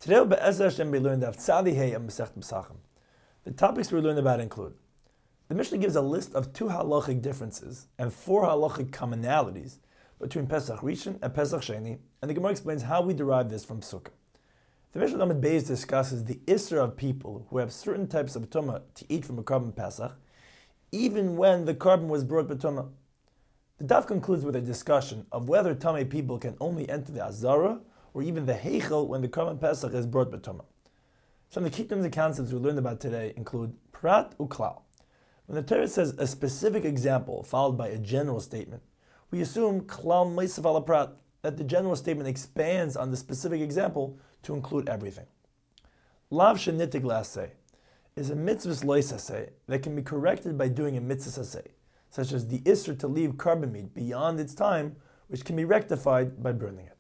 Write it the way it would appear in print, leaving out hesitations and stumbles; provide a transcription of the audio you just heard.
Today, Be'ezer Hashem, we learned of Tzadi Hey and Masechet Pesachim. The topics we learned about include: the Mishnah gives a list of 2 halachic differences and 4 halachic commonalities between Pesach Rishon and Pesach Sheni, and the Gemara explains how we derive this from Sukkah. The Mishnah Lamed Beis discusses the Isser of people who have certain types of Tumah to eat from a carbon Pesach, even when the carbon was brought B'tumah. The Daf concludes with a discussion of whether Tamei people can only enter the Azara or even the Heichel when the carbon Pesach is brought B'tumah. Some of the key terms and concepts we learned about today include Prat Uklal. When the Torah says a specific example followed by a general statement, we assume Klal Meisav Ala Prat, that the general statement expands on the specific example to include everything. Lav Shenitik Laseh is a mitzvah lois aseh that can be corrected by doing a mitzvah aseh, such as the Isser to leave carbon meat beyond its time, which can be rectified by burning it.